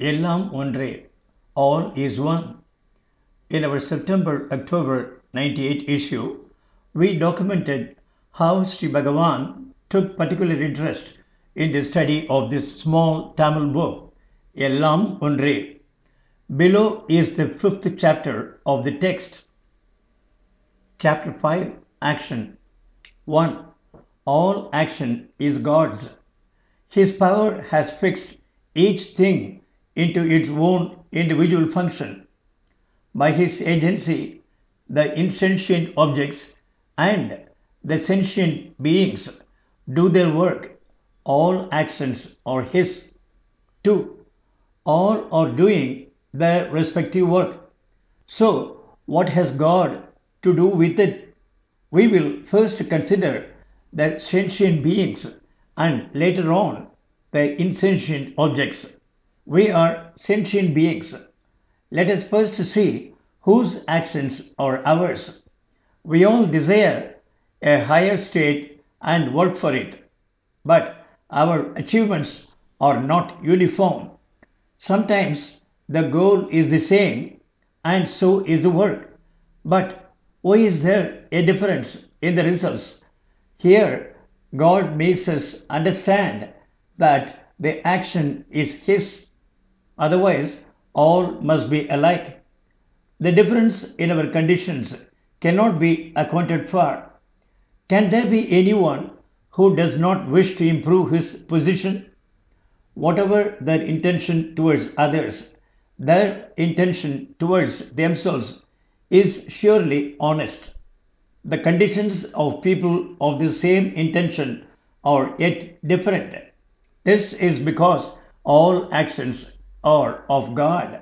Ellam Ondre, All is One. In our September-October 98 issue, we documented how Sri Bhagavan took particular interest in the study of this small Tamil book, Ellam Ondre. Below is the fifth chapter of the text. Chapter 5, Action. 1. All action is God's. His power has fixed each thing into its own individual function. By his agency, the insentient objects and the sentient beings do their work. All actions are his. 2. All are doing their respective work. So, what has God to do with it? We will first consider the sentient beings and later on the insentient objects. We are sentient beings. Let us first see whose actions are ours. We all desire a higher state and work for it, but our achievements are not uniform. Sometimes the goal is the same and so is the work, but why is there a difference in the results? Here, God makes us understand that the action is His, otherwise, all must be alike. The difference in our conditions cannot be accounted for. Can there be anyone who does not wish to improve his position? Whatever their intention towards others, their intention towards themselves is surely honest. The conditions of people of the same intention are yet different. This is because all actions are of God.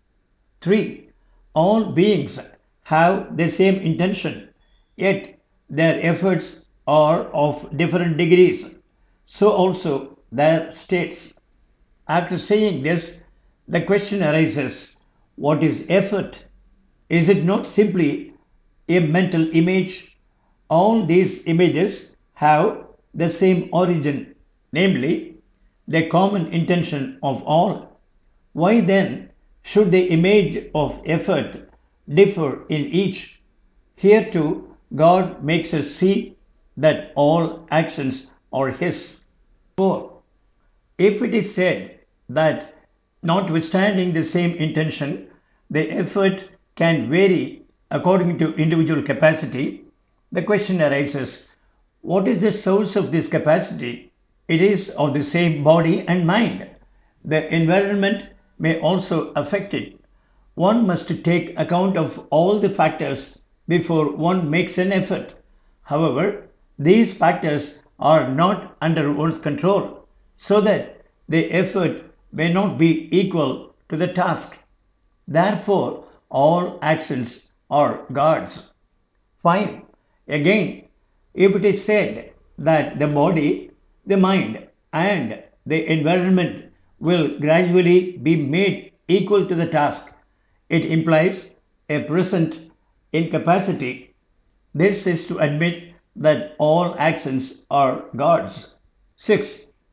3. All beings have the same intention, yet their efforts are of different degrees. So also their states. After saying this, the question arises, what is effort? Is it not simply a mental image? All these images have the same origin, namely the common intention of all. Why then should the image of effort differ in each? Here too, God makes us see that all actions are His. 4. If it is said that notwithstanding the same intention, the effort can vary according to individual capacity, the question arises, what is the source of this capacity? It is of the same body and mind. The environment may also affect it. One must take account of all the factors before one makes an effort. However, these factors are not under one's control, so that the effort may not be equal to the task. Therefore, all actions are God's. 5. Again, if it is said that the body, the mind, and the environment will gradually be made equal to the task, it implies a present incapacity. This is to admit that all actions are God's. 6.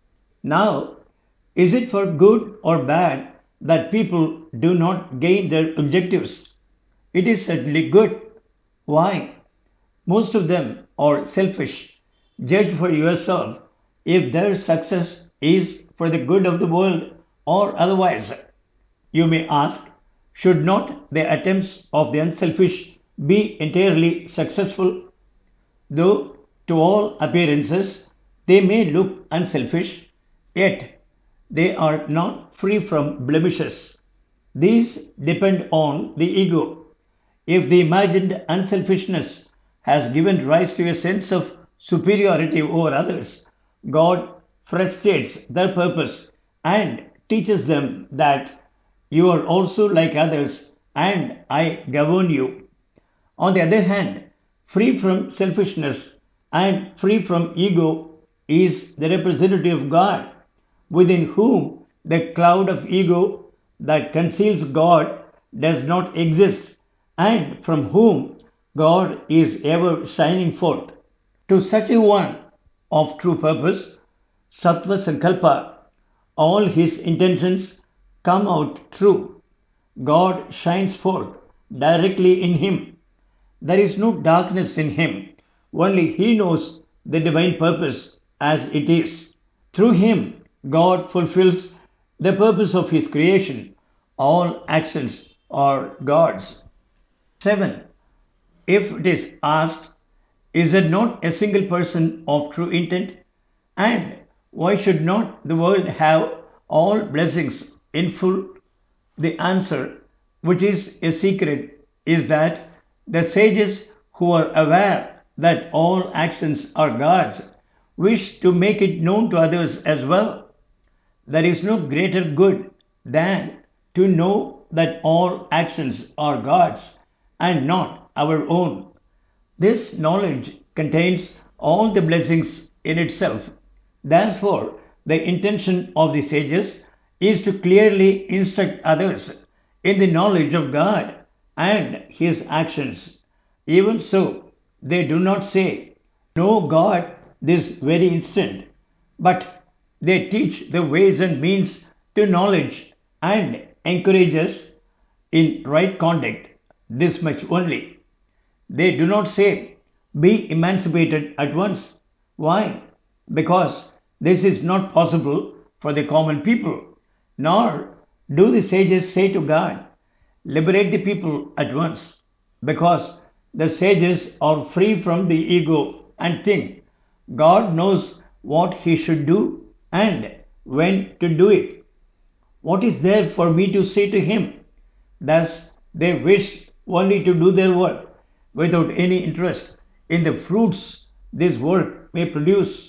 Now, is it for good or bad that people do not gain their objectives? It is certainly good. Why? Most of them are selfish. Judge for yourself if their success is for the good of the world or otherwise. You may ask, should not the attempts of the unselfish be entirely successful? Though to all appearances they may look unselfish, yet they are not free from blemishes. These depend on the ego. If the imagined unselfishness has given rise to a sense of superiority over others, God frustrates their purpose and teaches them that you are also like others and I govern you. On the other hand, free from selfishness and free from ego is the representative of God, within whom the cloud of ego that conceals God does not exist, and from whom God is ever shining forth. To such a one of true purpose, Sattva Sankalpa, all his intentions come out true. God shines forth directly in him. There is no darkness in him. Only he knows the divine purpose as it is. Through him, God fulfills the purpose of his creation. All actions are God's. 7. If it is asked, is there not a single person of true intent? And why should not the world have all blessings in full? The answer, which is a secret, is that the sages who are aware that all actions are God's wish to make it known to others as well. There is no greater good than to know that all actions are God's and not our own. This knowledge contains all the blessings in itself. Therefore, the intention of the sages is to clearly instruct others in the knowledge of God and His actions. Even so, they do not say, know God this very instant, but they teach the ways and means to knowledge and encourage us in right conduct. This much only. They do not say, be emancipated at once. Why? Because this is not possible for the common people. Nor do the sages say to God, liberate the people at once. Because the sages are free from the ego and think God knows what he should do and when to do it. What is there for me to say to him? Thus, they wish only to do their work without any interest in the fruits this work may produce.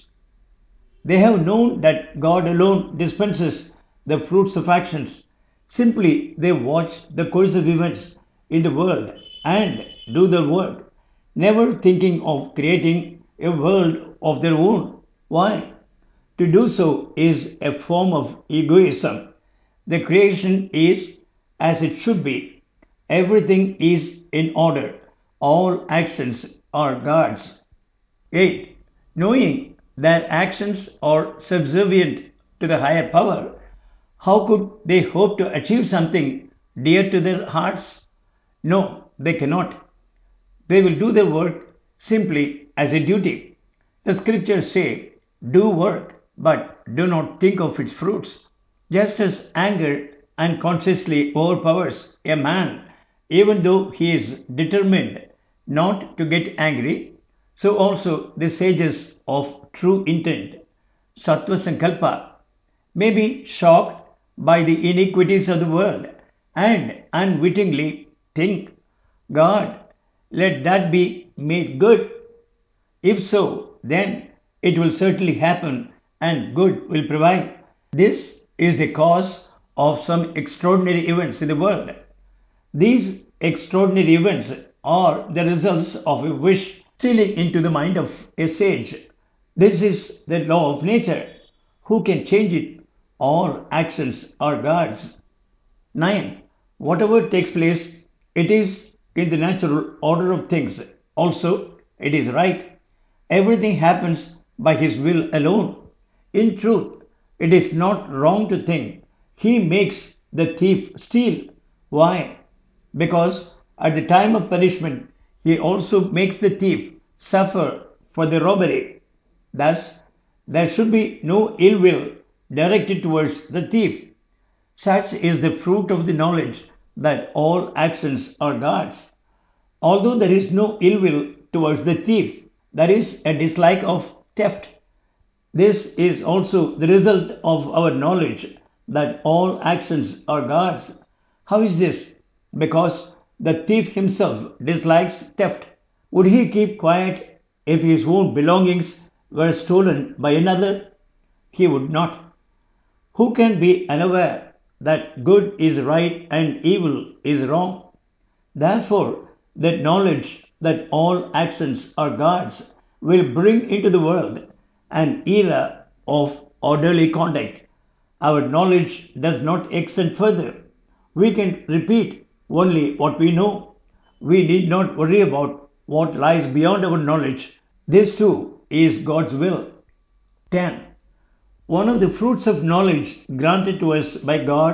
They have known that God alone dispenses the fruits of actions. Simply, they watch the course of events in the world and do their work, never thinking of creating a world of their own. Why? To do so is a form of egoism. The creation is as it should be. Everything is in order. All actions are God's. 8. Knowing that actions are subservient to the higher power, how could they hope to achieve something dear to their hearts? No, they cannot. They will do their work simply as a duty. The scriptures say, do work, but do not think of its fruits. Just as anger unconsciously overpowers a man, even though he is determined not to get angry, so also the sages of true intent, Sattva Sankalpa, may be shocked by the iniquities of the world and unwittingly think, God, let that be made good. If so, then it will certainly happen and good will prevail. This is the cause of some extraordinary events in the world. These extraordinary events are the results of a wish stealing into the mind of a sage. This is the law of nature. Who can change it? All actions are God's. 9. Whatever takes place, it is in the natural order of things. Also, it is right. Everything happens by His will alone. In truth, it is not wrong to think He makes the thief steal. Why? Because at the time of punishment, He also makes the thief suffer for the robbery. Thus, there should be no ill will directed towards the thief. Such is the fruit of the knowledge that all actions are God's. Although there is no ill will towards the thief, there is a dislike of theft. This is also the result of our knowledge that all actions are God's. How is this? Because the thief himself dislikes theft. Would he keep quiet if his own belongings were stolen by another? He would not. Who can be unaware that good is right and evil is wrong? Therefore, that knowledge that all actions are God's will bring into the world an era of orderly conduct. Our knowledge does not extend further. We can repeat only what we know. We need not worry about what lies beyond our knowledge. This too is God's will. 10. One of the fruits of knowledge granted to us by God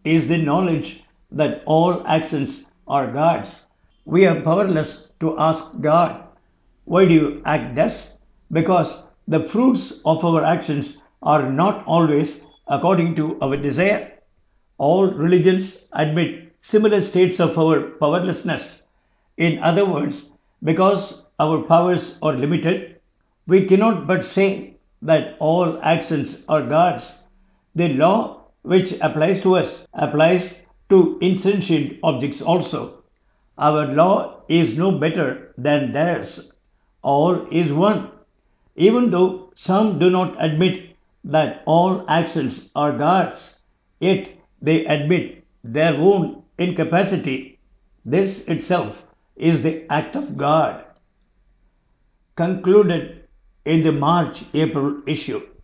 is the knowledge that all actions are God's. We are powerless to ask God, why do you act thus? Because the fruits of our actions are not always according to our desire. All religions admit similar states of our powerlessness. In other words, because our powers are limited, we cannot but say that all actions are God's. The law which applies to us applies to insentient objects also. Our law is no better than theirs. All is one. Even though some do not admit that all actions are God's, yet they admit their own incapacity. This itself is the act of God. Concluded in the March April issue.